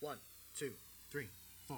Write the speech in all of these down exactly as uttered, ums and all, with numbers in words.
One, two, three, four.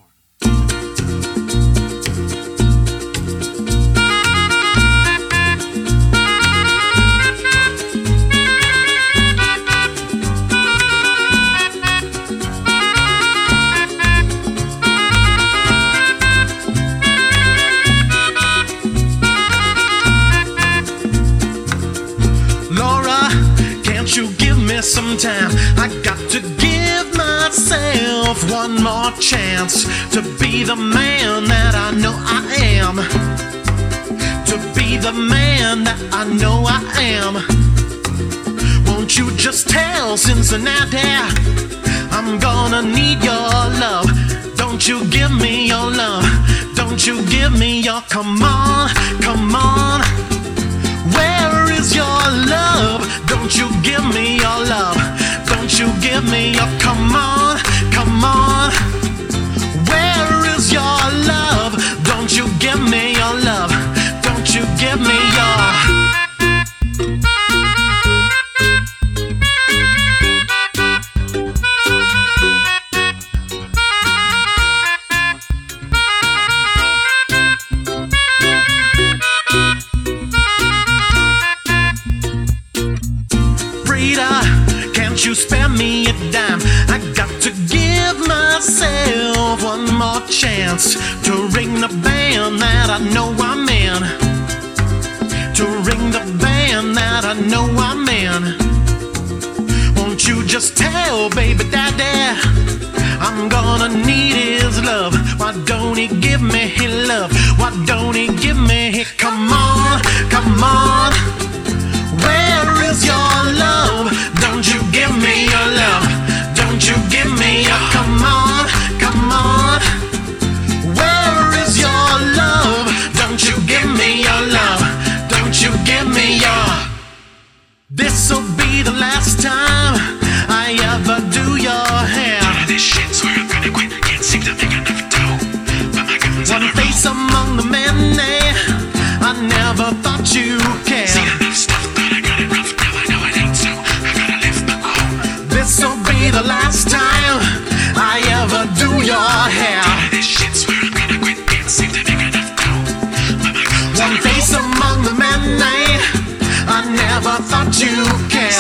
Laura, can't you give me some time? I got to give myself one more chance to be the man that I know I am. To be the man that I know I am. Won't you just tell Cincinnati I'm gonna need your love? Don't you give me your love? Don't you give me your come on, come on? Where is your love? Don't you give me your love? Don't you give me your come on, come on? Where is your love? Don't you give me your love? Don't you give me your... Can't you spare me a dime? I got to give myself one more chance to ring the band that I know I'm in. To ring the band that I know I'm in. Won't you just tell baby daddy I'm gonna need his love? Why don't he give me his love? Why don't he give me his come on, come on? Where is your love? Don't you give me your love? Don't you give me your come on, come on? Where is your love? Don't you give me your love? Don't you give me your... This'll be the last time I ever do your hair. None of this shit's where I'm gonna quit. Can't seem to make enough dough. But my guns One on the face road. among the many. I never thought you cared. Seen enough stuff, thought I got it rough. Now I know it ain't so. I gotta live my own. This'll be the last time I ever do your hair. None of this shit's where I'm gonna quit. Can't seem to make enough dough. But my guns on One the face road. among the many. I never thought you cared.